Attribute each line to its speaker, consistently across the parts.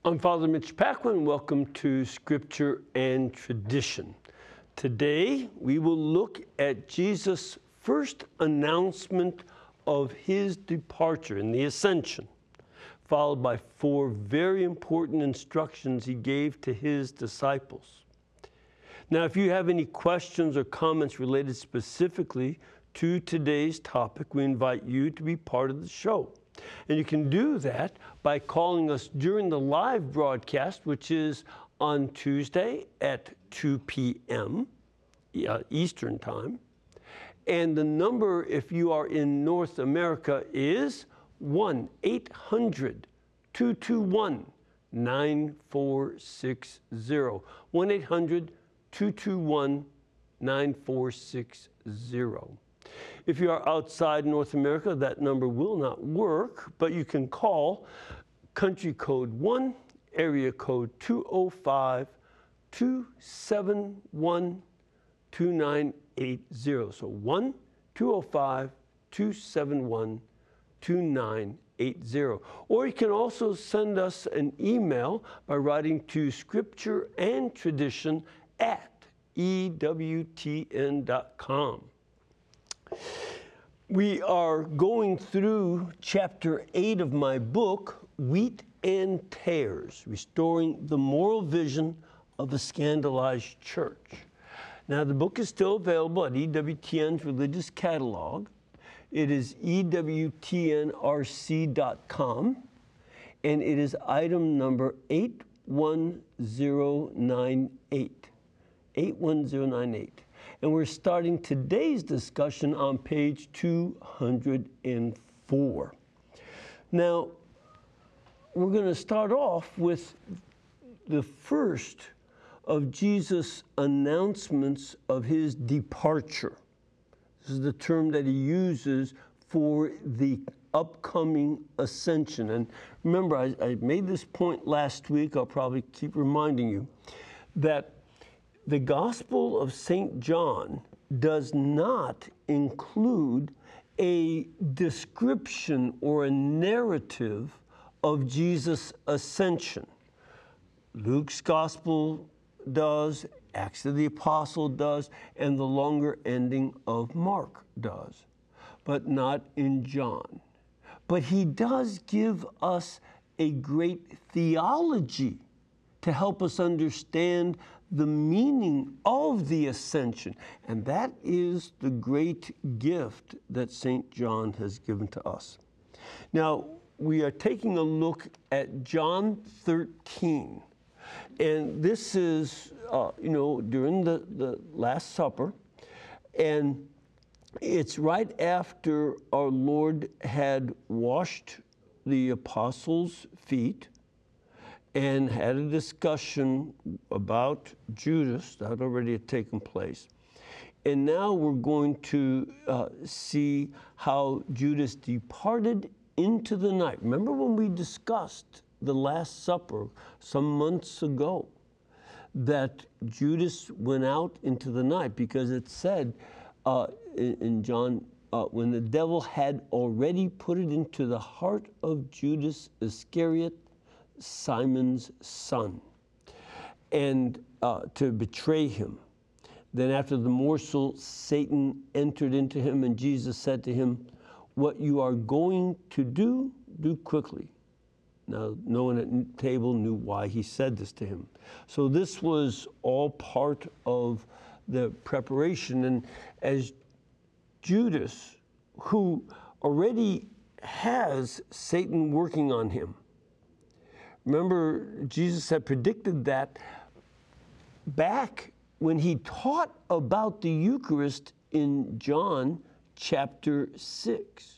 Speaker 1: I'm Father Mitch Paquin. Welcome to Scripture and Tradition. Today, we will look at Jesus' first announcement of his departure in the Ascension, followed by 4 very important instructions he gave to his disciples. Now, if you have any questions or comments related specifically to today's topic, we invite you to be part of the show. And you can do that by calling us during the live broadcast, which is on Tuesday at 2 p.m. Eastern Time. And the number, if you are in North America, is 1-800-221-9460. 1-800-221-9460. If you are outside North America, that number will not work, but you can call country code 1, area code 205-271-2980. So 1-205-271-2980. Or you can also send us an email by writing to scriptureandtradition@ewtn.com. We are going through chapter 8 of my book, Wheat and Tares, Restoring the Moral Vision of a Scandalized Church. Now, the book is still available at EWTN's Religious Catalog. It is EWTNRC.com, and it is item number 81098. 81098. And we're starting today's discussion on page 204. Now, we're going to start off with the first of Jesus' announcements of his departure. This is the term that he uses for the upcoming ascension. And remember, I made this point last week. I'll probably keep reminding you that the Gospel of St. John does not include a description or a narrative of Jesus' ascension. Luke's Gospel does, Acts of the Apostle does, and the longer ending of Mark does, but not in John. But he does give us a great theology to help us understand the meaning of the ascension. And that is the great gift that St. John has given to us. Now, we are taking a look at John 13. And this is, during the Last Supper. And it's right after our Lord had washed the apostles' feet and had a discussion about Judas that already had taken place. And now we're going to see how Judas departed into the night. Remember when we discussed the Last Supper some months ago, that Judas went out into the night because it said in John, when the devil had already put it into the heart of Judas Iscariot, Simon's son, and to betray him. Then after the morsel, Satan entered into him, and Jesus said to him, "What you are going to do, do quickly." Now, no one at the table knew why he said this to him. So this was all part of the preparation. And as Judas, who already has Satan working on him, remember, Jesus had predicted that back when he taught about the Eucharist in John chapter 6,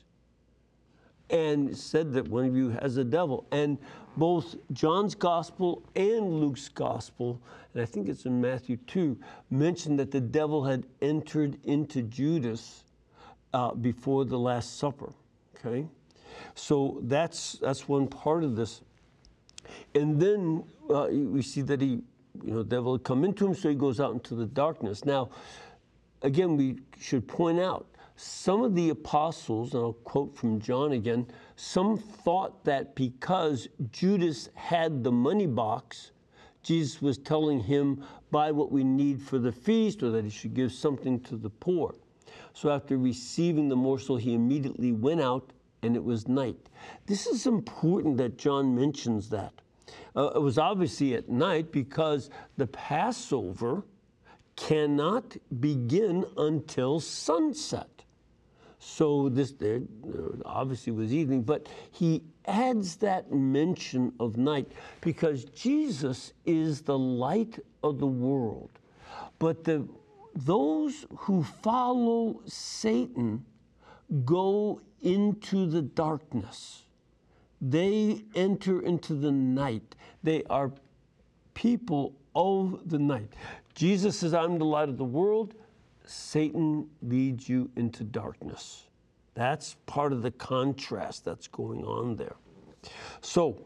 Speaker 1: and said that one of you has a devil. And both John's Gospel and Luke's Gospel, and I think it's in Matthew 2, mentioned that the devil had entered into Judas before the Last Supper. Okay? So that's one part of this. And then we see that the devil had come into him, so he goes out into the darkness. Now, again, we should point out some of the apostles, and I'll quote from John again, some thought that because Judas had the money box, Jesus was telling him, buy what we need for the feast, or that he should give something to the poor. So after receiving the morsel, he immediately went out, and it was night. This is important that John mentions that. It was obviously at night because the Passover cannot begin until sunset. So this there obviously was evening, but he adds that mention of night because Jesus is the light of the world. But those who follow Satan go into the darkness. They enter into the night. They are people of the night. Jesus says, I'm the light of the world. Satan leads you into darkness. That's part of the contrast that's going on there. So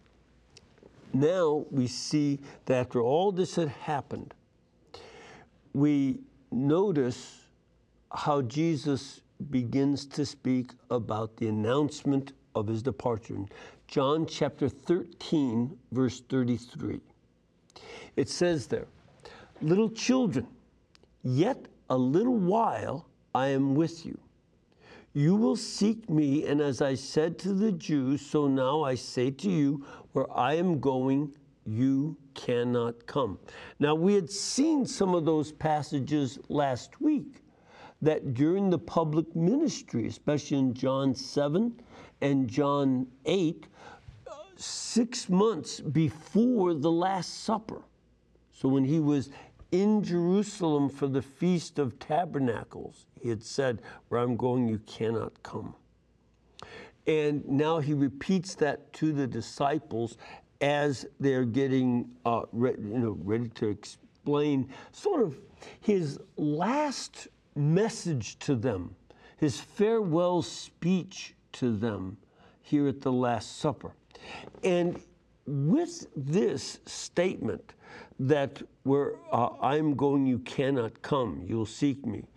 Speaker 1: now we see that after all this had happened, we notice how Jesus begins to speak about the announcement of his departure. In John chapter 13, verse 33. It says there, little children, yet a little while I am with you. You will seek me, and as I said to the Jews, so now I say to you, where I am going, you cannot come. Now, we had seen some of those passages last week, that during the public ministry, especially in John 7 and John 8, 6 months before the Last Supper. So when he was in Jerusalem for the Feast of Tabernacles, he had said, where I'm going, you cannot come. And now he repeats that to the disciples as they're getting ready to explain sort of his last message to them, his farewell speech to them here at the Last Supper. And with this statement that where I'm going, you cannot come, you'll seek me,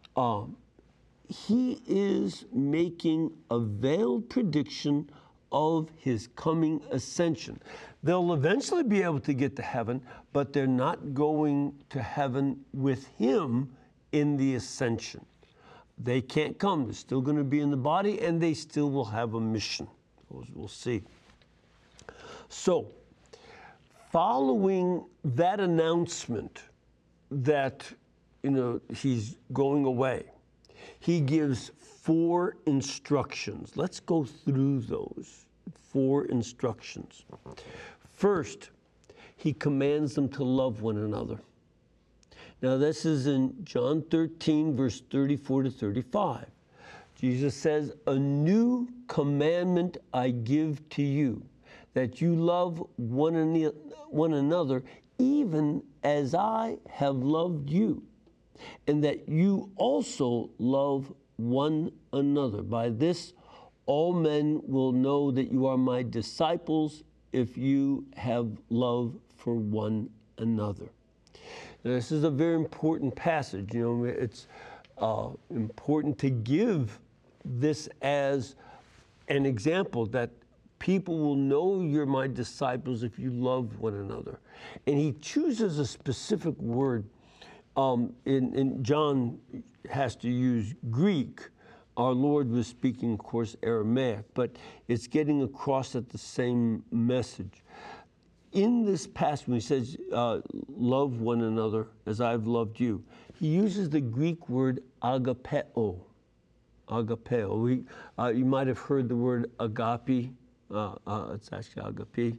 Speaker 1: he is making a veiled prediction of his coming ascension. They'll eventually be able to get to heaven, but they're not going to heaven with him in the ascension. They can't come. They're still going to be in the body, and they still will have a mission. We'll see. So, following that announcement that, he's going away, he gives 4 instructions. Let's go through those 4 instructions. First, he commands them to love one another. Now, this is in John 13, verse 34 to 35. Jesus says, a new commandment I give to you, that you love one another, even as I have loved you, and that you also love one another. By this, all men will know that you are my disciples if you have love for one another. Now, this is a very important passage. It's important to give this as an example that people will know you're my disciples if you love one another. And he chooses a specific word. In John has to use Greek. Our Lord was speaking, of course, Aramaic, but it's getting across at the same message. In this passage, when he says, love one another as I've loved you, he uses the Greek word agapeo. Agapeo. You might have heard the word agape. It's actually agape.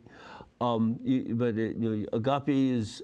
Speaker 1: Agape is,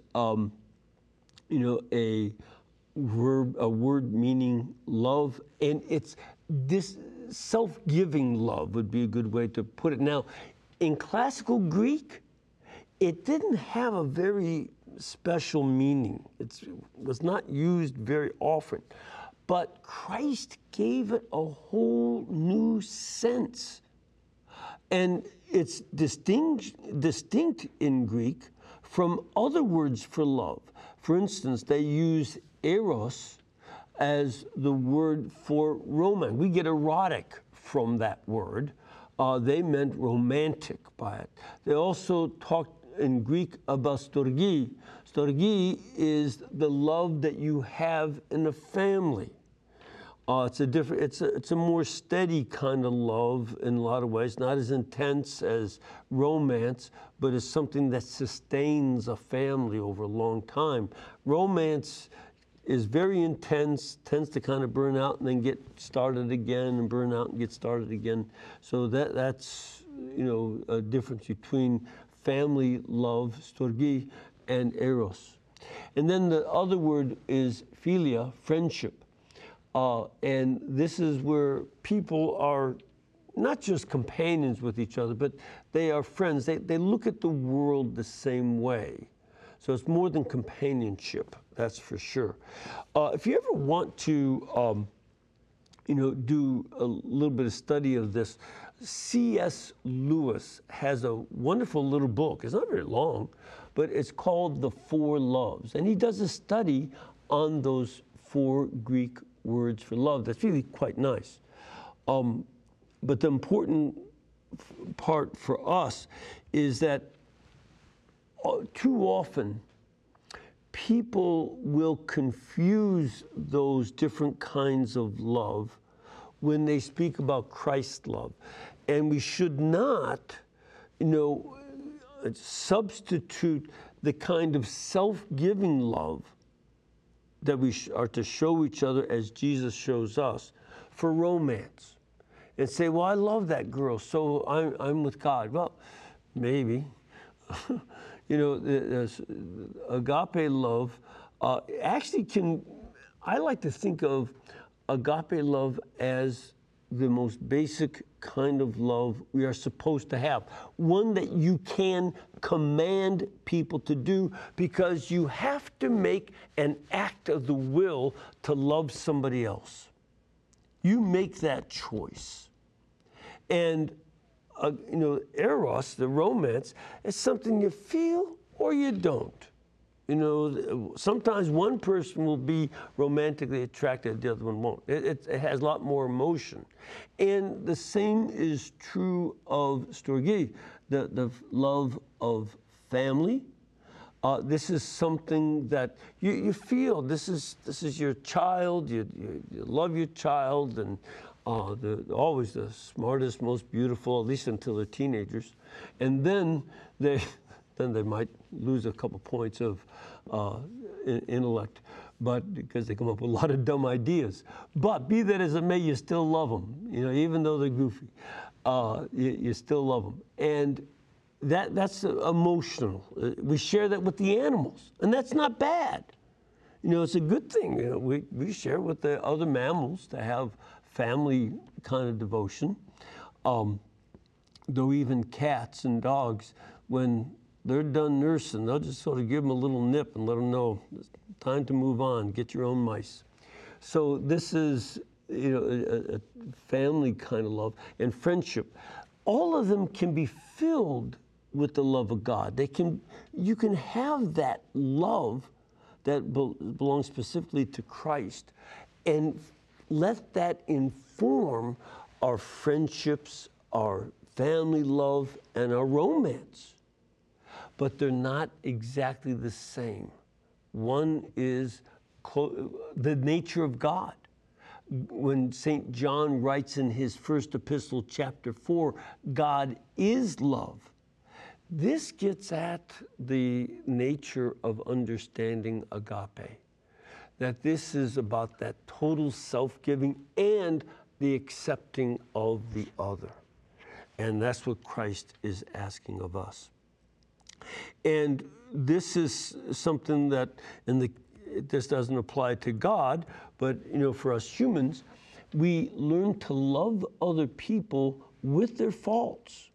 Speaker 1: a word meaning love, and it's this self-giving love would be a good way to put it. Now, in classical Greek, it didn't have a very special meaning. It was not used very often. But Christ gave it a whole new sense. And it's distinct in Greek from other words for love. For instance, they use eros as the word for romance. We get erotic from that word. They meant romantic by it. They also talked in Greek about storgi. Storgi is the love that you have in a family. It's a more steady kind of love in a lot of ways, not as intense as romance, but it's something that sustains a family over a long time. Romance is very intense, tends to kind of burn out and then get started again, and burn out and get started again. So that's a difference between family love, storgi, and eros. And then the other word is philia, friendship. And this is where people are not just companions with each other, but they are friends. They look at the world the same way. So it's more than companionship, that's for sure. If you ever want to, do a little bit of study of this, C.S. Lewis has a wonderful little book. It's not very long, but it's called The Four Loves. And he does a study on those four Greek words for love. That's really quite nice. But the important part for us is that too often people will confuse those different kinds of love when they speak about Christ's love. And we should not, substitute the kind of self-giving love that we are to show each other as Jesus shows us for romance. And say, well, I love that girl, so I'm with God. Well, maybe. There's agape love I like to think of agape love as the most basic kind of love we are supposed to have. One that you can command people to do because you have to make an act of the will to love somebody else. You make that choice. And eros, the romance, is something you feel or you don't. Sometimes one person will be romantically attracted, the other one won't. It has a lot more emotion. And the same is true of storgi, the love of family. This is something that you feel. This is your child. You love your child, and they're always the smartest, most beautiful, at least until they're teenagers. And then they might lose a couple points of intellect, but because they come up with a lot of dumb ideas. But be that as it may, you still love them. Even though they're goofy, you still love them. And that's emotional. We share that with the animals, and that's not bad. It's a good thing. We share with the other mammals to have family kind of devotion. Though even cats and dogs, when they're done nursing, they'll just sort of give them a little nip and let them know it's time to move on, get your own mice. So this is, a family kind of love and friendship. All of them can be filled with the love of God. You can have that love that belongs specifically to Christ, and let that inform our friendships, our family love, and our romance. But they're not exactly the same. One is the nature of God. When St. John writes in his first epistle, chapter 4, God is love. This gets at the nature of understanding agape, that this is about that total self-giving and the accepting of the other. And that's what Christ is asking of us. And this is something that this doesn't apply to God, but for us humans, we learn to love other people with their faults.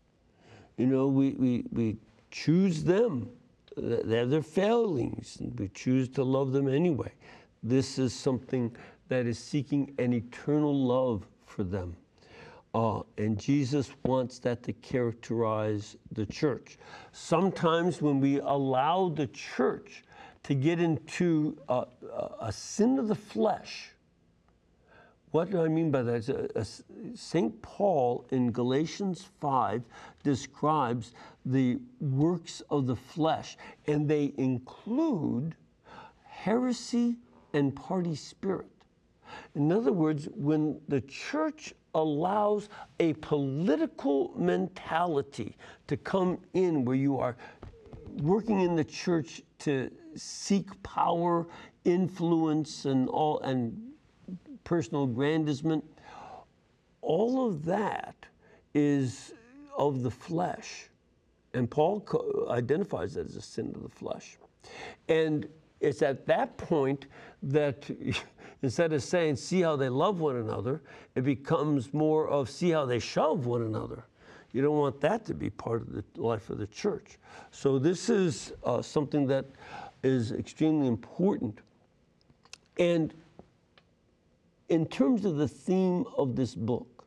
Speaker 1: We choose them. They have their failings, and we choose to love them anyway. This is something that is seeking an eternal love for them. And Jesus wants that to characterize the church. Sometimes when we allow the church to get into a sin of the flesh, What do I mean by that? St. Paul in Galatians 5 describes the works of the flesh, and they include heresy and party spirit. In other words, when the church allows a political mentality to come in, where you are working in the church to seek power, influence, and personal aggrandizement, all of that is of the flesh. And Paul identifies that as a sin of the flesh. And it's at that point that instead of saying, see how they love one another, it becomes more of see how they shove one another. You don't want that to be part of the life of the church. So this is something that is extremely important. And in terms of the theme of this book,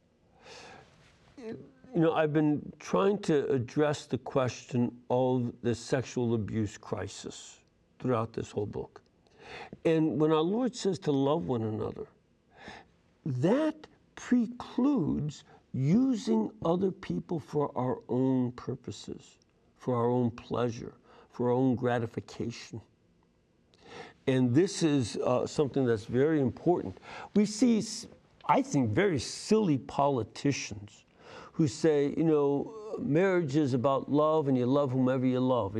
Speaker 1: I've been trying to address the question of the sexual abuse crisis throughout this whole book. And when our Lord says to love one another, that precludes using other people for our own purposes, for our own pleasure, for our own gratification. And this is something that's very important. We see, I think, very silly politicians who say, marriage is about love and you love whomever you love.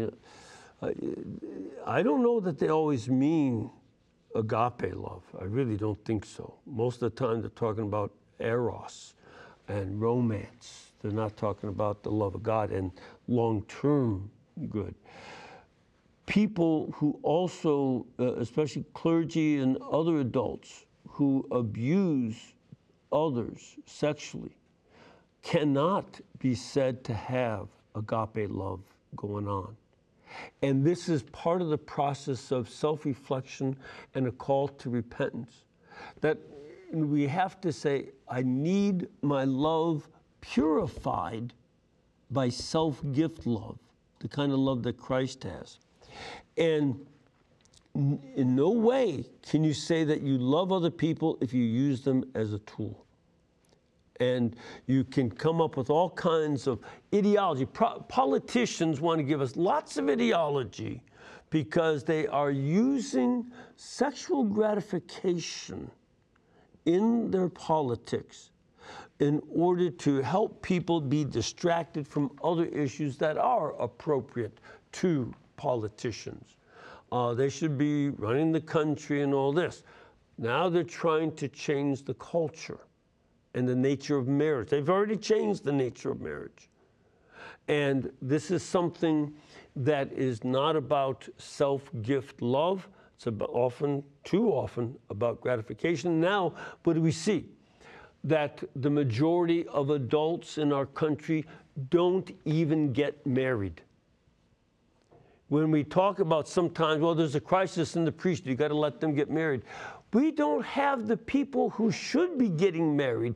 Speaker 1: I don't know that they always mean agape love. I really don't think so. Most of the time they're talking about eros and romance. They're not talking about the love of God and long-term good. People who also, especially clergy and other adults who abuse others sexually, cannot be said to have agape love going on. And this is part of the process of self-reflection and a call to repentance. That we have to say, I need my love purified by self-gift love, the kind of love that Christ has. And in no way can you say that you love other people if you use them as a tool. And you can come up with all kinds of ideology. Politicians want to give us lots of ideology because they are using sexual gratification in their politics in order to help people be distracted from other issues that are appropriate to politicians. They should be running the country and all this. Now they're trying to change the culture and the nature of marriage. They've already changed the nature of marriage. And this is something that is not about self-gift love. It's too often, about gratification. Now, what do we see? That the majority of adults in our country don't even get married. When we talk about sometimes, there's a crisis in the priesthood, you got to let them get married. We don't have the people who should be getting married.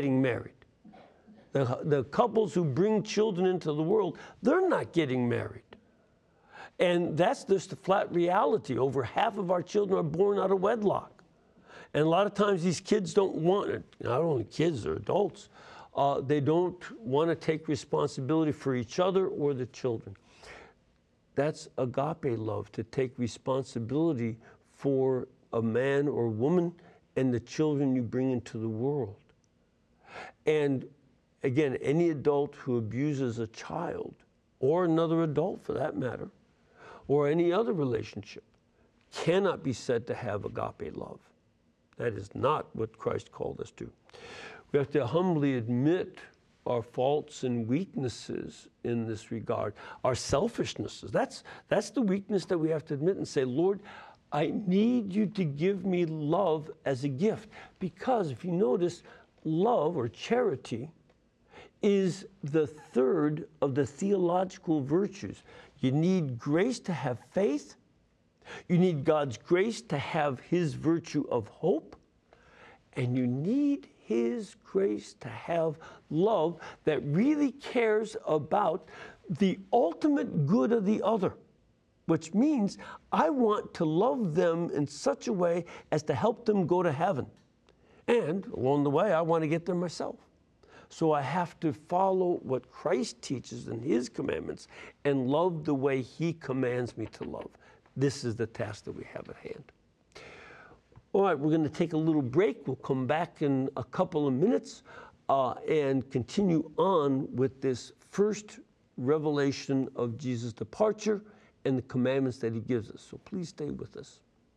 Speaker 1: The couples who bring children into the world, they're not getting married. And that's just the flat reality. Over half of our children are born out of wedlock. And a lot of times these kids don't want it. Not only kids, they're adults. They don't want to take responsibility for each other or the children. That's agape love, to take responsibility for a man or woman and the children you bring into the world. And again, any adult who abuses a child, or another adult for that matter, or any other relationship, cannot be said to have agape love. That is not what Christ called us to. We have to humbly admit our faults and weaknesses in this regard, our selfishnesses. That's the weakness that we have to admit and say, Lord, I need you to give me love as a gift. Because if you notice, love or charity is the third of the theological virtues. You need grace to have faith. You need God's grace to have his virtue of hope. And you need his grace to have love that really cares about the ultimate good of the other. Which means I want to love them in such a way as to help them go to heaven. And along the way, I want to get there myself. So I have to follow what Christ teaches in his commandments and love the way he commands me to love. This is the task that we have at hand. All right, we're going to take a little break. We'll come back in a couple of minutes and continue on with this first revelation of Jesus' departure and the commandments that he gives us. So please stay with us.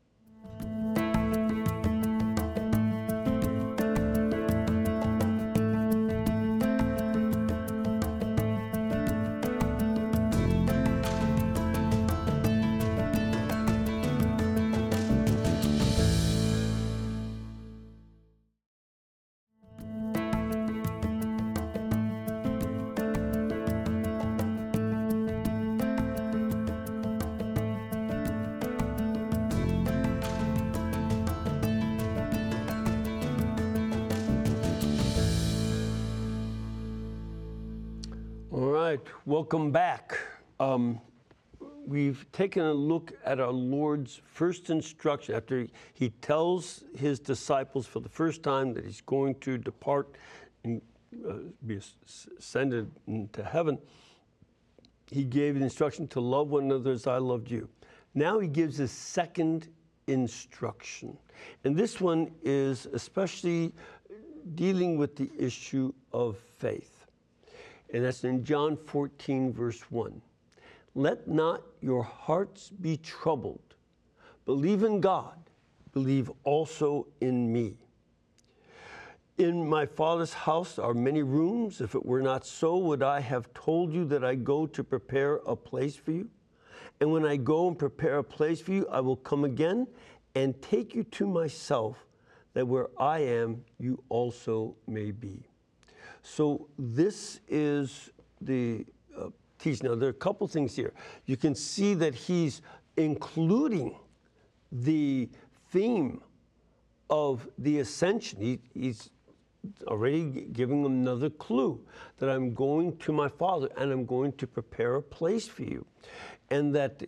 Speaker 1: Welcome back. We've taken a look at our Lord's first instruction after he tells his disciples for the first time that he's going to depart and be ascended into heaven. He gave the instruction to love one another as I loved you. Now he gives his second instruction. And this one is especially dealing with the issue of faith. And that's in John 14, verse 1. Let not your hearts be troubled. Believe in God. Believe also in me. In my Father's house are many rooms. If it were not so, would I have told you that I go to prepare a place for you? And when I go and prepare a place for you, I will come again and take you to myself, that where I am, you also may be. So this is the teaching. Now, there are a couple things here. You can see that he's including the theme of the ascension. He's already giving them another clue that I'm going to my Father and I'm going to prepare a place for you. And that,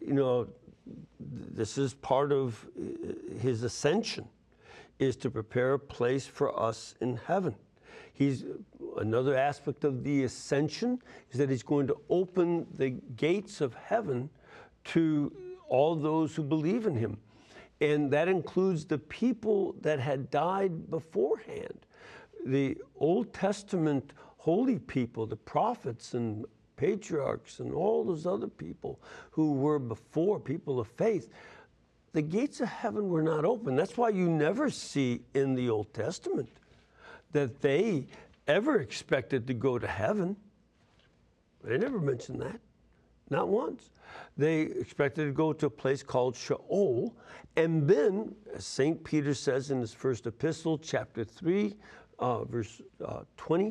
Speaker 1: this is part of his ascension, is to prepare a place for us in heaven. Another aspect of the ascension is that he's going to open the gates of heaven to all those who believe in him. And that includes the people that had died beforehand. The Old Testament holy people, the prophets and patriarchs and all those other people who were before, people of faith, the gates of heaven were not open. That's why you never see in the Old Testament that they ever expected to go to heaven. They never mentioned that, not once. They expected to go to a place called Sheol, and then, as St. Peter says in his first epistle, chapter 3, verse 20,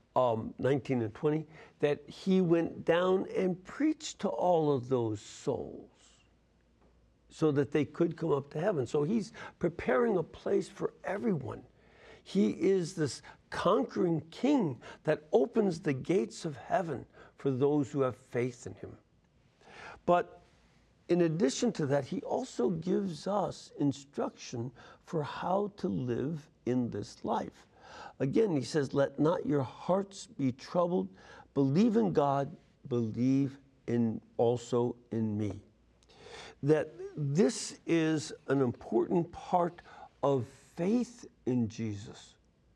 Speaker 1: 19 and 20, that he went down and preached to all of those souls so that they could come up to heaven. So he's preparing a place for everyone. He is this conquering king that opens the gates of heaven for those who have faith in him. But in addition to that, he also gives us instruction for how to live in this life. Again, he says, let not your hearts be troubled. Believe in God, believe also in me. That this is an important part of faith in Jesus.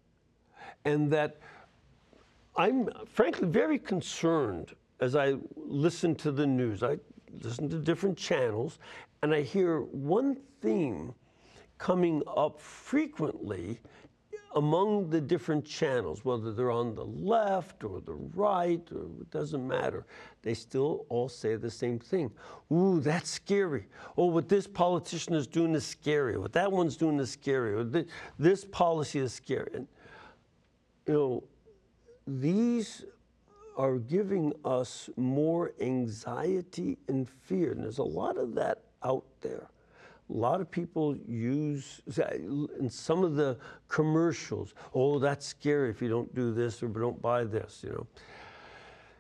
Speaker 1: And that I'm frankly very concerned as I listen to the news. I listen to different channels, and I hear one theme coming up frequently among the different channels, whether they're on the left or the right, or it doesn't matter. They still all say the same thing. Ooh, that's scary. Oh, what this politician is doing is scary. What that one's doing is scary. Or this policy is scary. And, these are giving us more anxiety and fear. And there's a lot of that out there. A lot of people use, in some of the commercials, oh, that's scary if you don't do this or don't buy this,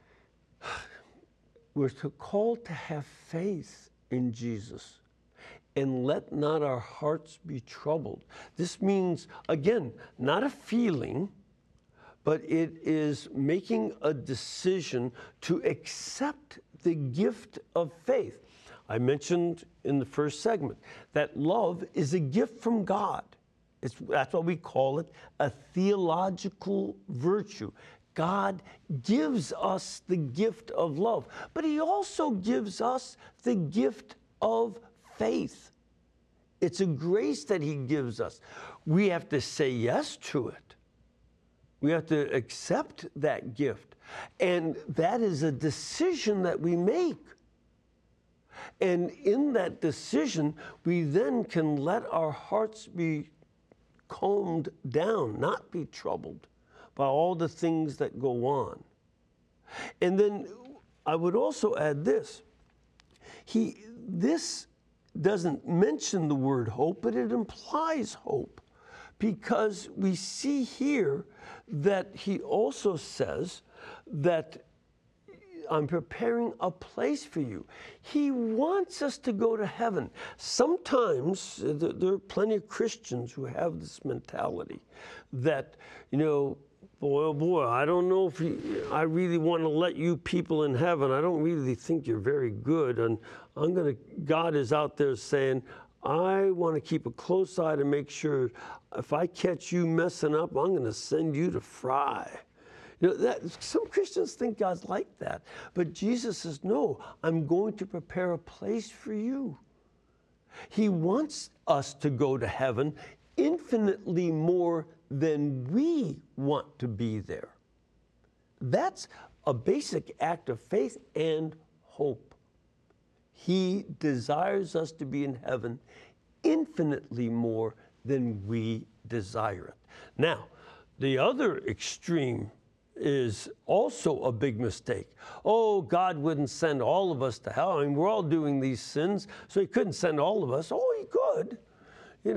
Speaker 1: We're called to have faith in Jesus. and let not our hearts be troubled. This means, again, not a feeling, but it is making a decision to accept the gift of faith. I mentioned in the first segment that love is a gift from God. That's why we call it a theological virtue. God gives us the gift of love, but he also gives us the gift of faith. It's a grace that he gives us. We have to say yes to it. We have to accept that gift. And that is a decision that we make. And in that decision, we then can let our hearts be calmed down, not be troubled by all the things that go on. And then I would also add this. This doesn't mention the word hope, but it implies hope, because we see here that he also says that I'm preparing a place for you. He wants us to go to heaven. Sometimes there are plenty of Christians who have this mentality that, boy, oh boy, I don't know if I really want to let you people in heaven. I don't really think you're very good. And God is out there saying, I want to keep a close eye to make sure if I catch you messing up, I'm going to send you to fry. Some Christians think God's like that. But Jesus says, no, I'm going to prepare a place for you. He wants us to go to heaven infinitely more than we want to be there. That's a basic act of faith and hope. He desires us to be in heaven infinitely more than we desire it. Now, the other extreme is also a big mistake. Oh, God wouldn't send all of us to hell. I mean, we're all doing these sins, so he couldn't send all of us. Oh, he could. You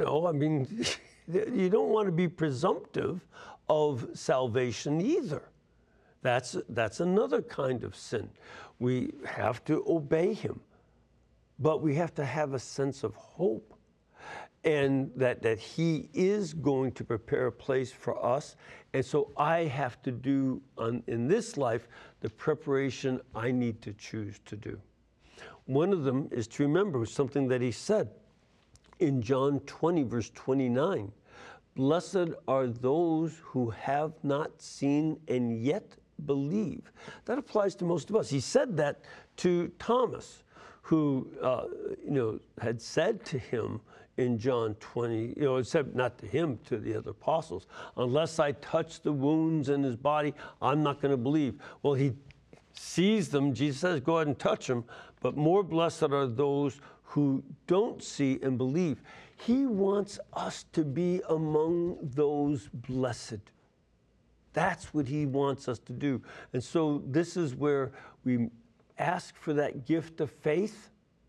Speaker 1: don't want to be presumptive of salvation either. That's another kind of sin. We have to obey him, but we have to have a sense of hope, and that he is going to prepare a place for us. And so I have to do in this life the preparation I need to choose to do. One of them is to remember something that he said in John 20, verse 29. Blessed are those who have not seen and yet believe. That applies to most of us. He said that to Thomas, who had said to him in John 20, it said not to him, to the other apostles, unless I touch the wounds in his body, I'm not going to believe. Well, he sees them. Jesus says, go ahead and touch them. But more blessed are those who don't see and believe. He wants us to be among those blessed. That's what he wants us to do. And so this is where we ask for that gift of faith,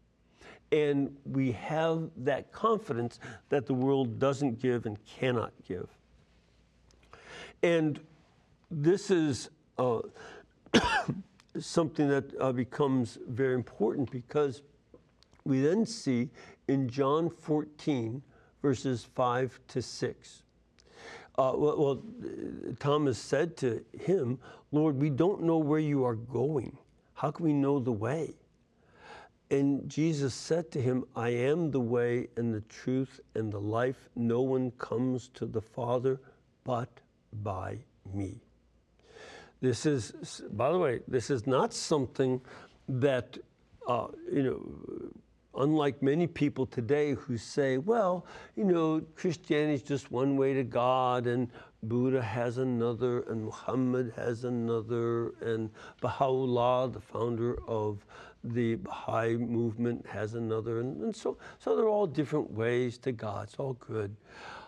Speaker 1: and we have that confidence that the world doesn't give and cannot give. And this is something that becomes very important, because we then see in John 14, verses 5 to 6. Thomas said to him, Lord, we don't know where you are going. How can we know the way? And Jesus said to him, I am the way and the truth and the life. No one comes to the Father but by me. This is, by the way, this is not something that, unlike many people today who say, well, Christianity is just one way to God, and Buddha has another, and Muhammad has another, and Baha'u'llah, the founder of the Baha'i movement, has another, and so they're all different ways to God. It's all good.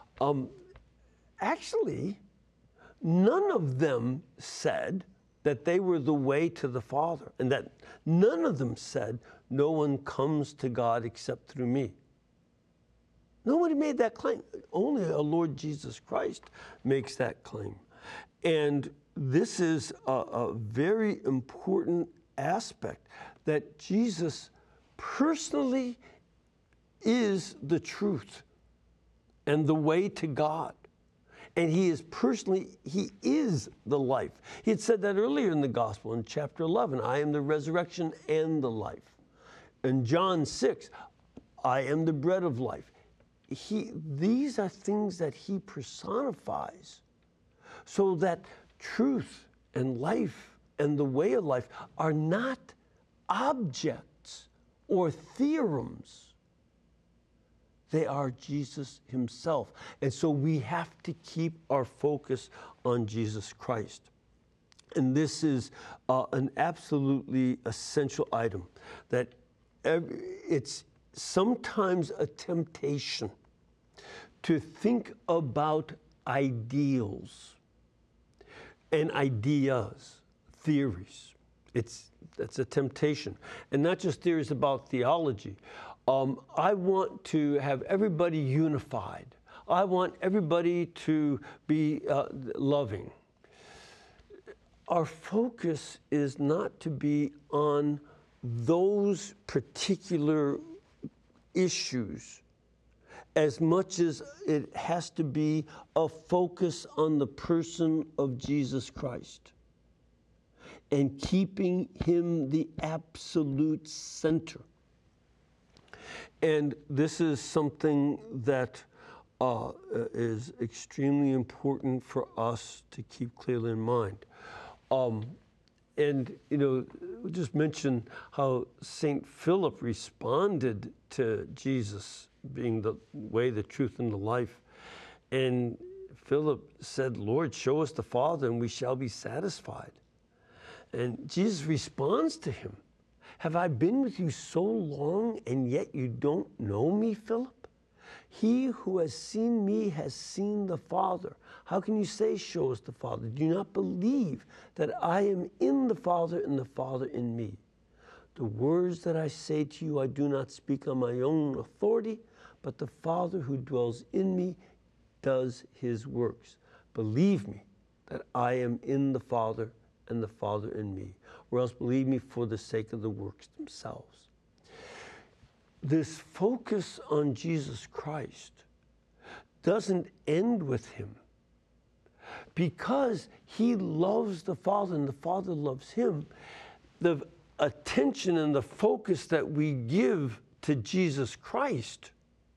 Speaker 1: Actually, none of them said that they were the way to the Father, and that none of them said, no one comes to God except through me. Nobody made that claim. Only our Lord Jesus Christ makes that claim. And this is a very important aspect, that Jesus personally is the truth and the way to God. And he is the life. He had said that earlier in the gospel in chapter 11, I am the resurrection and the life. In John 6, I am the bread of life. These are things that he personifies, so that truth and life and the way of life are not objects or theorems. They are Jesus himself. And so we have to keep our focus on Jesus Christ. And this is an absolutely essential item, that it's sometimes a temptation to think about ideals and ideas, theories. That's a temptation. And not just theories about theology. I want to have everybody unified. I want everybody to be loving. Our focus is not to be on those particular issues as much as it has to be a focus on the person of Jesus Christ and keeping him the absolute center. And this is something that is extremely important for us to keep clearly in mind. And, we just mention how St. Philip responded to Jesus being the way, the truth, and the life. And Philip said, Lord, show us the Father, and we shall be satisfied. And Jesus responds to him, have I been with you so long, and yet you don't know me, Philip? He who has seen me has seen the Father. How can you say, show us the Father? Do you not believe that I am in the Father and the Father in me? The words that I say to you, I do not speak on my own authority, but the Father who dwells in me does his works. Believe me that I am in the Father and the Father in me, or else believe me for the sake of the works themselves. This focus on Jesus Christ doesn't end with him, because he loves the Father and the Father loves him. The attention and the focus that we give to Jesus Christ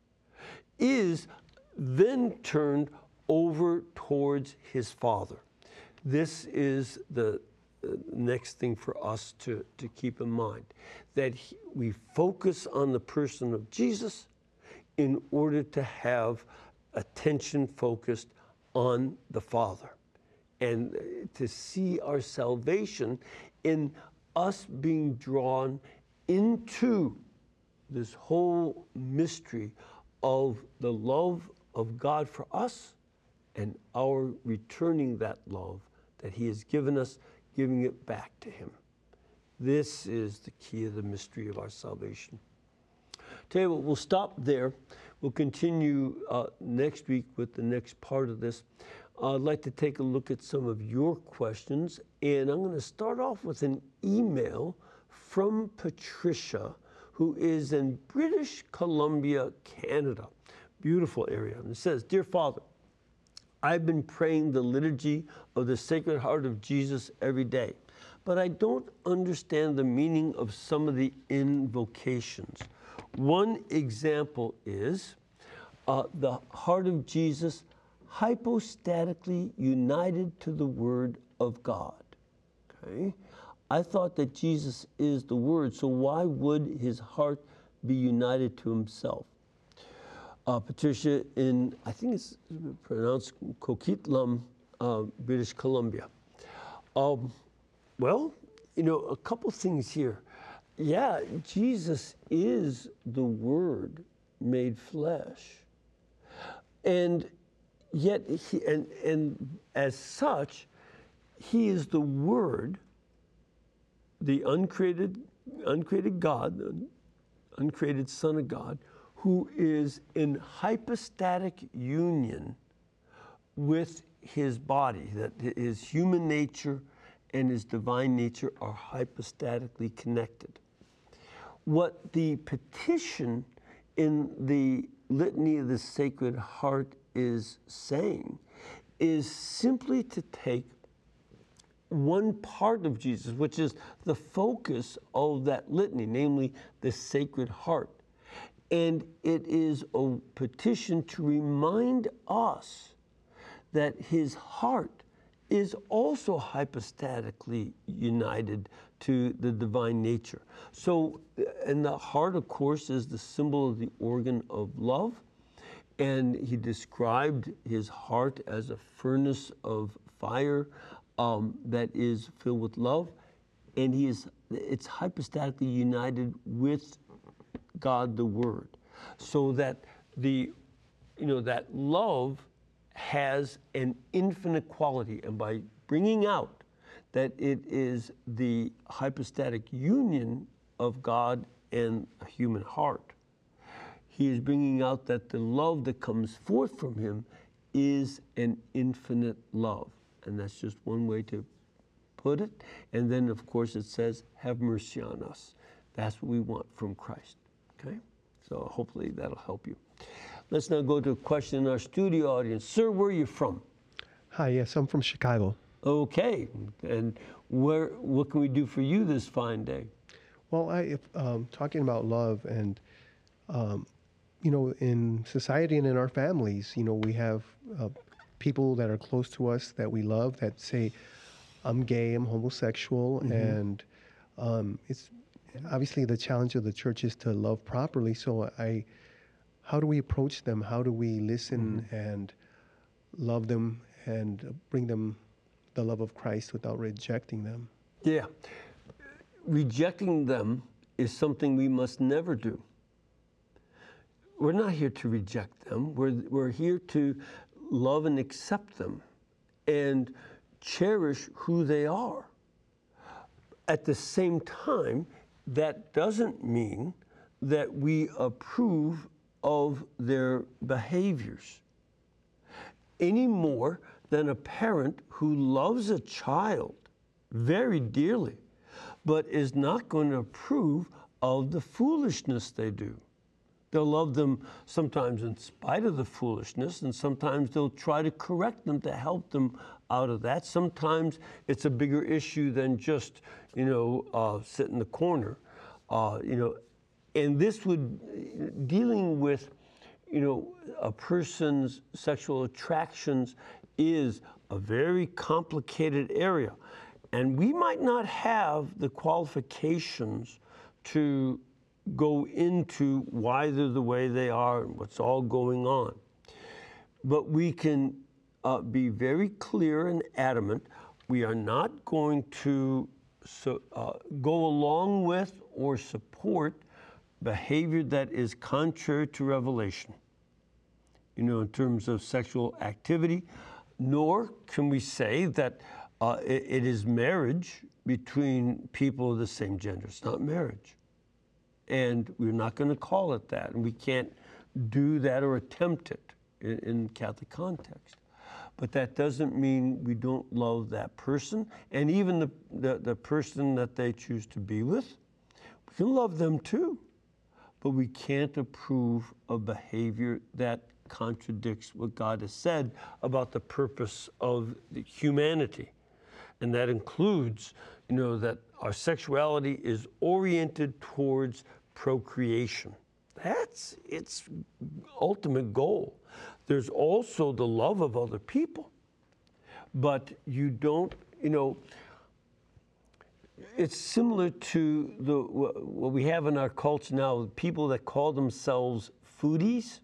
Speaker 1: is then turned over towards his Father. This is the next thing for us to keep in mind, that we focus on the person of Jesus in order to have attention focused on the Father, and to see our salvation in us being drawn into this whole mystery of the love of God for us and our returning that love that he has given us, giving it back to him. This is the key of the mystery of our salvation. Tell you what, we'll stop there. We'll continue next week with the next part of this. I'd like to take a look at some of your questions, and I'm going to start off with an email from Patricia, who is in British Columbia, Canada. Beautiful area. And it says, Dear Father, I've been praying the liturgy of the Sacred Heart of Jesus every day, but I don't understand the meaning of some of the invocations. One example is the heart of Jesus hypostatically united to the Word of God. Okay? I thought that Jesus is the Word, so why would his heart be united to himself? Patricia in, I think it's pronounced Coquitlam, British Columbia. Well, a couple things here. Yeah, Jesus is the Word made flesh. And yet, and as such, he is the Word, the uncreated God, the uncreated Son of God, who is in hypostatic union with his body, that his human nature and his divine nature are hypostatically connected. What the petition in the Litany of the Sacred Heart is saying is simply to take one part of Jesus, which is the focus of that litany, namely the Sacred Heart. And it is a petition to remind us that his heart is also hypostatically united to the divine nature. So, and the heart, of course, is the symbol of the organ of love. And he described his heart as a furnace of fire that is filled with love. And it's hypostatically united with God the Word. So that that love has an infinite quality. And by bringing out that it is the hypostatic union of God and a human heart, he is bringing out that the love that comes forth from him is an infinite love. And that's just one way to put it. And then, of course, it says, have mercy on us. That's what we want from Christ. Okay? So hopefully that'll help you. Let's now go to a question in our studio audience. Sir, where are you from?
Speaker 2: Hi, yes, I'm from Chicago.
Speaker 1: Okay. And what can we do for you this fine day?
Speaker 2: Well, talking about love and, in society and in our families, we have people that are close to us that we love that say, I'm gay, I'm homosexual, and it's obviously the challenge of the church is to love properly. So how do we approach them? How do we listen and love them and bring them the love of Christ without rejecting them?
Speaker 1: Yeah. Rejecting them is something we must never do. We're not here to reject them. We're here to love and accept them and cherish who they are. At the same time, that doesn't mean that we approve of their behaviors any more than a parent who loves a child very dearly, but is not going to approve of the foolishness they do. They'll love them sometimes in spite of the foolishness, and sometimes they'll try to correct them to help them out of that. Sometimes it's a bigger issue than just, sit in the corner. And this would, dealing with, a person's sexual attractions is a very complicated area. And we might not have the qualifications to go into why they're the way they are and what's all going on. But we can be very clear and adamant. We are not going to go along with or support behavior that is contrary to revelation, in terms of sexual activity, nor can we say that it is marriage between people of the same gender. It's not marriage. And we're not going to call it that. And we can't do that or attempt it in Catholic context. But that doesn't mean we don't love that person. And even the person that they choose to be with, we can love them too. But we can't approve of behavior that contradicts what God has said about the purpose of humanity. And that includes, that our sexuality is oriented towards procreation. That's its ultimate goal. There's also the love of other people. But you don't, it's similar to what we have in our culture now, people that call themselves foodies.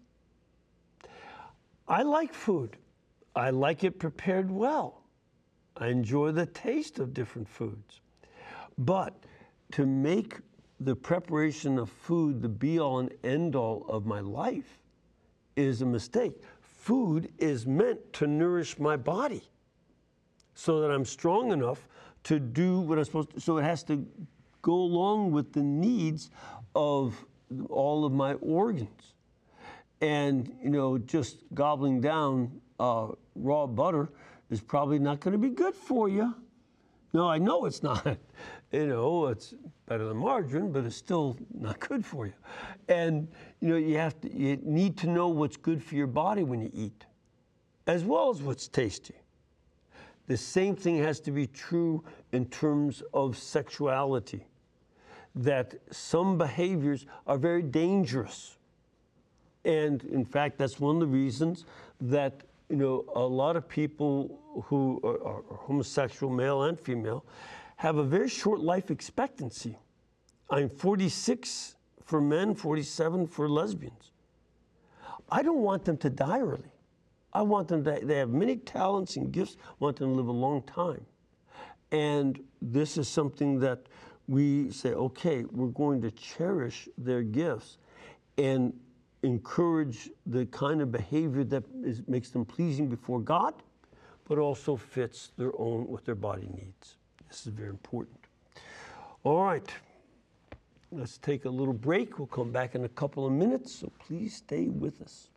Speaker 1: I like food. I like it prepared well. I enjoy the taste of different foods. But to make the preparation of food the be-all and end-all of my life is a mistake. Food is meant to nourish my body so that I'm strong enough to do what I'm supposed to. So it has to go along with the needs of all of my organs. And, just gobbling down raw butter is probably not going to be good for you. No, I know it's not. It's better than margarine, but it's still not good for you. And you need to know what's good for your body when you eat, as well as what's tasty. The same thing has to be true in terms of sexuality, that some behaviors are very dangerous. And in fact, that's one of the reasons that a lot of people who are homosexual, male and female, have a very short life expectancy. I'm 46 for men, 47 for lesbians. I don't want them to die early. I want them to, they have many talents and gifts, I want them to live a long time. And this is something that we say, okay, we're going to cherish their gifts and encourage the kind of behavior that makes them pleasing before God, but also fits what their body needs. This is very important. All right, let's take a little break. We'll come back in a couple of minutes, so please stay with us.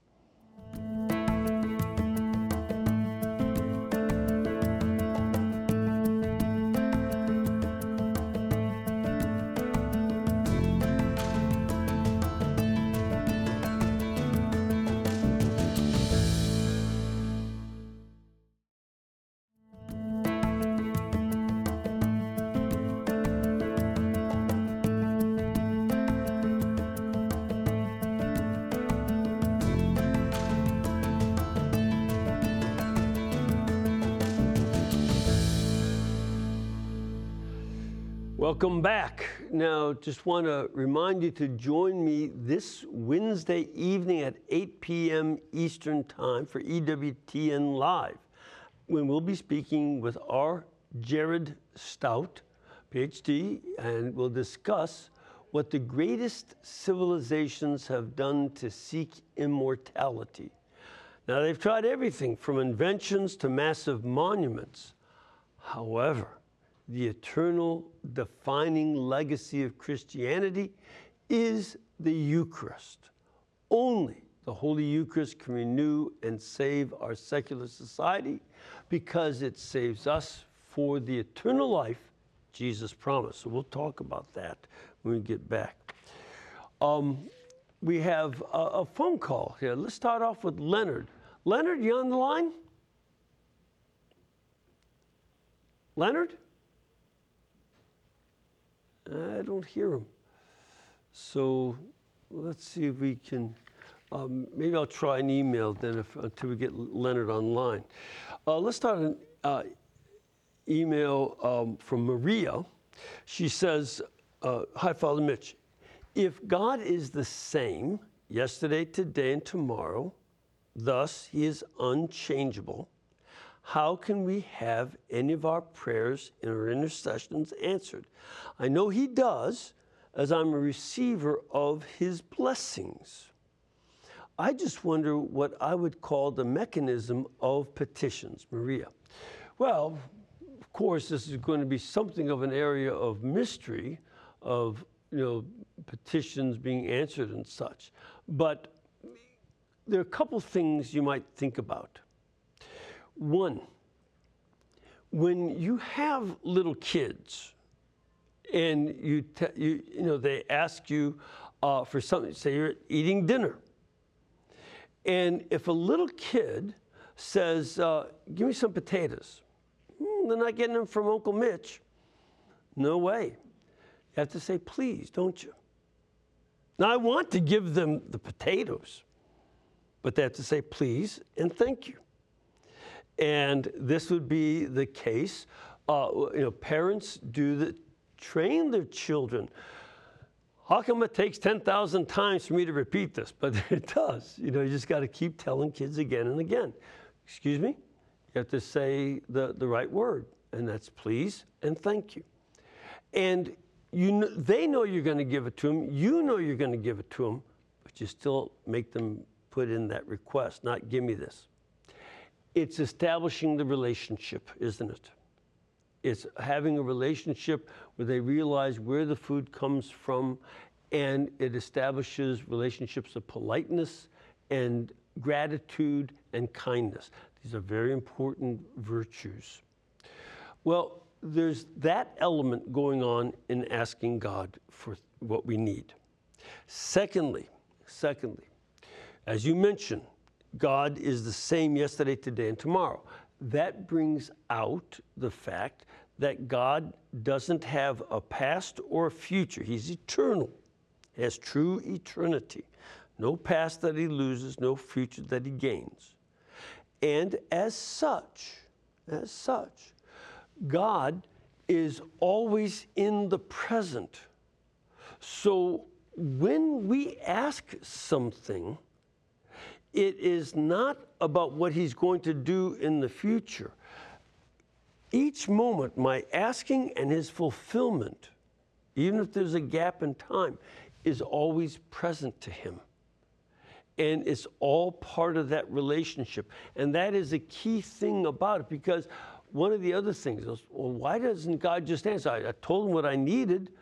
Speaker 1: Welcome back. Now, just want to remind you to join me this Wednesday evening at 8 p.m. Eastern Time for EWTN Live, when we'll be speaking with R. Jared Stout, PhD, and we'll discuss what the greatest civilizations have done to seek immortality. Now, they've tried everything from inventions to massive monuments. However, the eternal defining legacy of Christianity is the Eucharist. Only the Holy Eucharist can renew and save our secular society because it saves us for the eternal life Jesus promised. So we'll talk about that when we get back. We have a phone call here. Let's start off with Leonard. Leonard, you on the line? Leonard? I don't hear him. So let's see if we can, maybe I'll try an email then until we get Leonard online. Let's start an email from Maria. She says, hi, Father Mitch. If God is the same yesterday, today, and tomorrow, thus he is unchangeable, how can we have any of our prayers and our intercessions answered? I know he does, as I'm a receiver of his blessings. I just wonder what I would call the mechanism of petitions, Maria. Well, of course, this is going to be something of an area of mystery, of petitions being answered and such. But there are a couple things you might think about. One, when you have little kids and they ask you for something, say you're eating dinner, and if a little kid says, give me some potatoes, they're not getting them from Uncle Mitch. No way. You have to say, please, don't you? Now, I want to give them the potatoes, but they have to say, please and thank you. And this would be the case. Parents train their children. How come it takes 10,000 times for me to repeat this? But it does. You just got to keep telling kids again and again. Excuse me? You have to say the right word, and that's please and thank you. And they know you're going to give it to them. You know you're going to give it to them, but you still make them put in that request, not give me this. It's establishing the relationship, isn't it? It's having a relationship where they realize where the food comes from, and it establishes relationships of politeness and gratitude and kindness. These are very important virtues. Well, there's that element going on in asking God for what we need. Secondly, as you mentioned, God is the same yesterday, today, and tomorrow. That brings out the fact that God doesn't have a past or a future. He's eternal. He has true eternity. No past that he loses, no future that he gains. And as such, God is always in the present. So when we ask something, it is not about what he's going to do in the future. Each moment, my asking and his fulfillment, even if there's a gap in time, is always present to him. And it's all part of that relationship. And that is a key thing about it, because one of the other things is, well, why doesn't God just answer? I told him what I needed,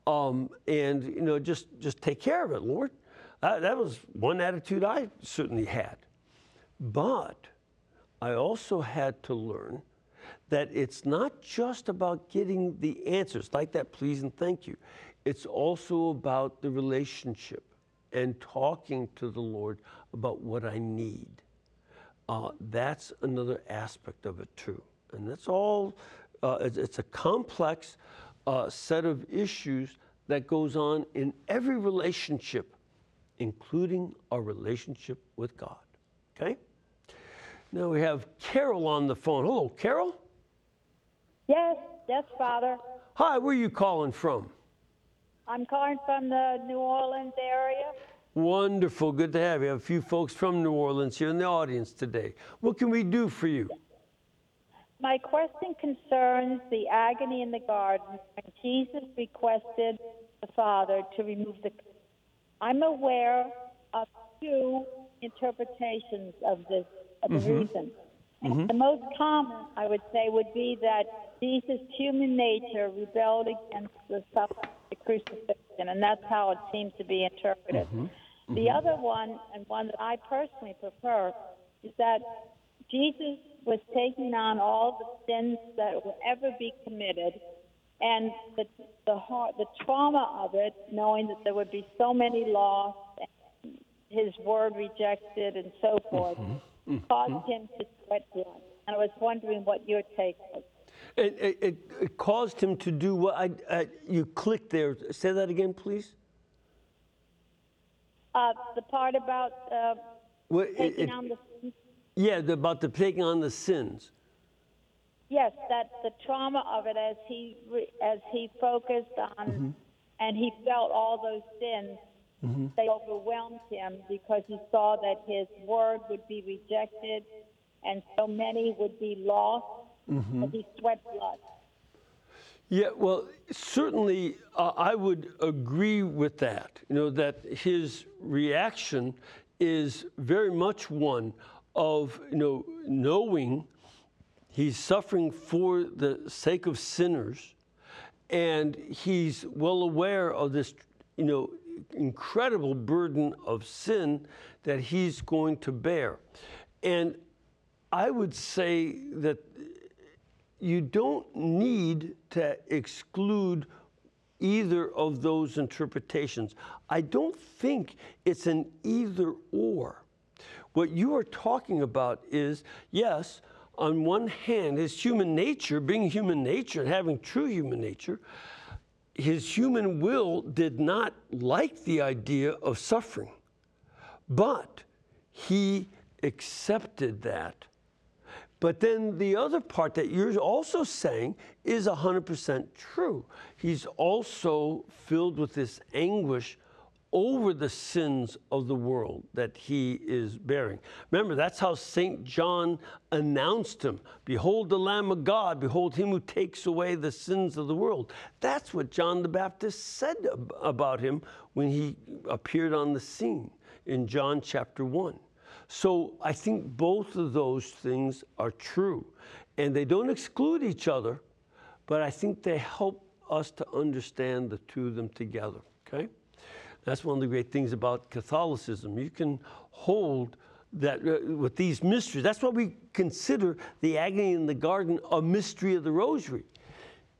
Speaker 1: and just take care of it, Lord. That was one attitude I certainly had. But I also had to learn that it's not just about getting the answers, like that please and thank you. It's also about the relationship and talking to the Lord about what I need. That's another aspect of it too. And that's all, it's a complex set of issues that goes on in every relationship, including our relationship with God. Okay? Now we have Carol on the phone. Hello, Carol.
Speaker 3: Yes, Father.
Speaker 1: Hi, where are you calling from?
Speaker 3: I'm calling from the New Orleans area.
Speaker 1: Wonderful, good to have you. I have a few folks from New Orleans here in the audience today. What can we do for you?
Speaker 3: My question concerns the agony in the garden when Jesus requested the Father to remove the... I'm aware of two interpretations of this, of the reason. The most common, I would say, would be that Jesus' human nature rebelled against the suffering, the crucifixion, and that's how it seems to be interpreted. The other one, and one that I personally prefer, is that Jesus was taking on all the sins that will ever be committed, and the trauma of it, knowing that there would be so many lost, and his word rejected, and so forth, caused him to sweat blood. And I was wondering what your take was.
Speaker 1: It caused him to do what? You clicked there. Say that again, please.
Speaker 3: The part about taking on the sins.
Speaker 1: Yeah, about the taking on the sins.
Speaker 3: Yes, that the trauma of it as he focused on, and he felt all those sins. They overwhelmed him because he saw that his word would be rejected, and so many would be lost. But he sweat blood.
Speaker 1: Yeah, well, certainly I would agree with that. That his reaction is very much one of knowing he's suffering for the sake of sinners, and he's well aware of this incredible burden of sin that he's going to bear. And I would say that you don't need to exclude either of those interpretations. I don't think it's an either or. What you are talking about is, yes, on one hand, his human nature, being human nature and having true human nature, his human will did not like the idea of suffering, but he accepted that. But then the other part that you're also saying is 100% true. He's also filled with this anguish over the sins of the world that he is bearing. Remember, that's how St. John announced him. Behold the Lamb of God, behold him who takes away the sins of the world. That's what John the Baptist said about him when he appeared on the scene in John chapter 1. So I think both of those things are true. And they don't exclude each other, but I think they help us to understand the two of them together, okay? That's one of the great things about Catholicism. You can hold that with these mysteries. That's why we consider the agony in the garden a mystery of the Rosary,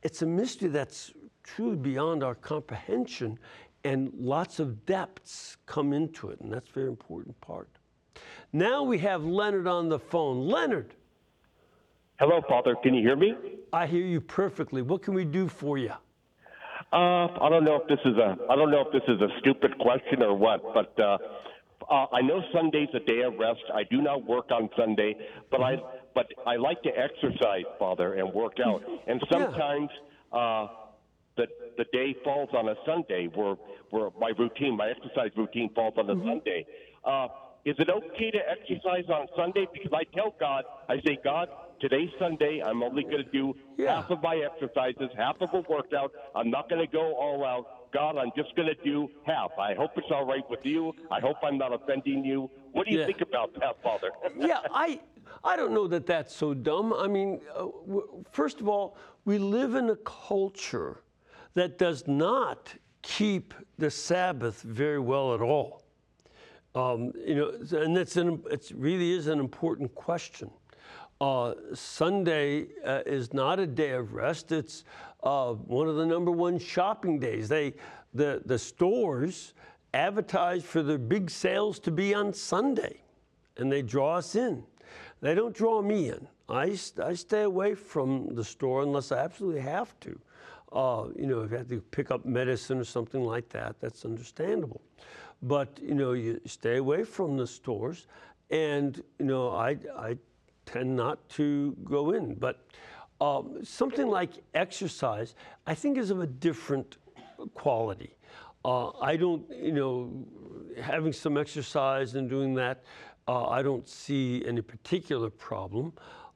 Speaker 1: it's a mystery that's truly beyond our comprehension, and lots of depths come into it, and that's a very important part. Now we have Leonard on the phone. Leonard.
Speaker 4: Hello, Father. Can you hear me?
Speaker 1: I hear you perfectly. What can we do for you?
Speaker 4: I don't know if this is a stupid question or what, but I know Sunday's a day of rest. I do not work on Sunday, but I like to exercise, Father, and work out. And sometimes the day falls on a Sunday where my exercise routine falls on a Sunday. Is it okay to exercise on Sunday? Because I tell God, I say, God, today's Sunday. I'm only going to do half of my exercises, half of a workout. I'm not going to go all out. God, I'm just going to do half. I hope it's all right with you. I hope I'm not offending you. What do you think about that, Father?
Speaker 1: I don't know that that's so dumb. I mean, first of all, we live in a culture that does not keep the Sabbath very well at all. And it really is an important question. Sunday is not a day of rest. It's one of the number one shopping days. The stores advertise for their big sales to be on Sunday, and they draw us in. They don't draw me in. I stay away from the store unless I absolutely have to. If you have to pick up medicine or something like that, that's understandable. But, you stay away from the stores, and, I tend not to go in. But something like exercise, I think, is of a different quality. I don't, having some exercise and doing that, I don't see any particular problem.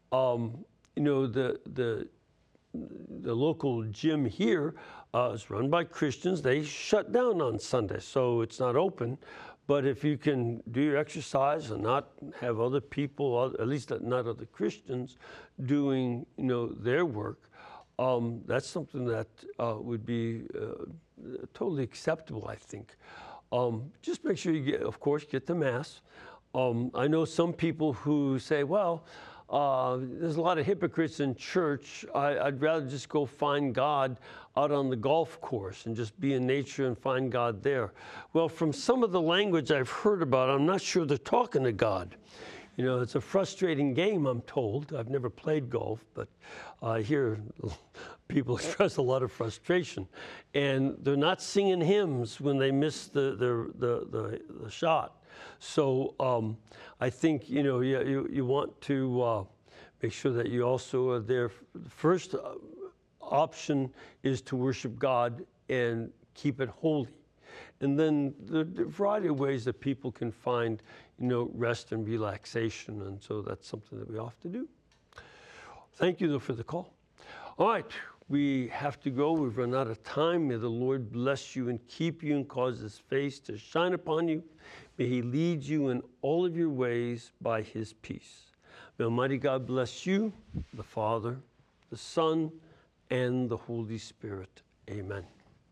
Speaker 1: The local gym here is run by Christians. They shut down on Sunday, so it's not open. But if you can do your exercise and not have other people, at least not other Christians, doing their work, that's something that would be totally acceptable, I think. Just make sure you get to Mass. I know some people who say, well, there's a lot of hypocrites in church. I'd rather just go find God out on the golf course and just be in nature and find God there. Well, from some of the language I've heard about, I'm not sure they're talking to God. It's a frustrating game, I'm told. I've never played golf, but I hear people express a lot of frustration. And they're not singing hymns when they miss the shot. So I think, you want to make sure that you also are there. The first option is to worship God and keep it holy. And then the variety of ways that people can find, rest and relaxation. And so that's something that we have to do. Thank you, though, for the call. All right, we have to go. We've run out of time. May the Lord bless you and keep you and cause his face to shine upon you. May he lead you in all of your ways by his peace. May Almighty God bless you, the Father, the Son, and the Holy Spirit. Amen.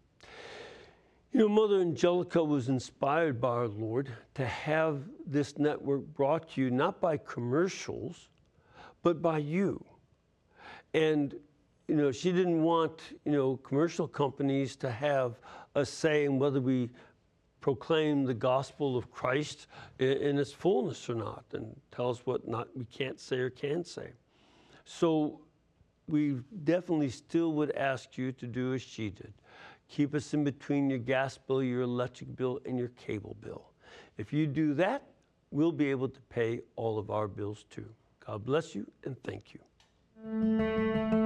Speaker 1: Mother Angelica was inspired by our Lord to have this network brought to you not by commercials, but by you. And, she didn't want, commercial companies to have a say in whether we proclaim the gospel of Christ in its fullness or not, and tell us what we can't say or can say. So we definitely still would ask you to do as she did. Keep us in between your gas bill, your electric bill, and your cable bill. If you do that, we'll be able to pay all of our bills too. God bless you, and thank you.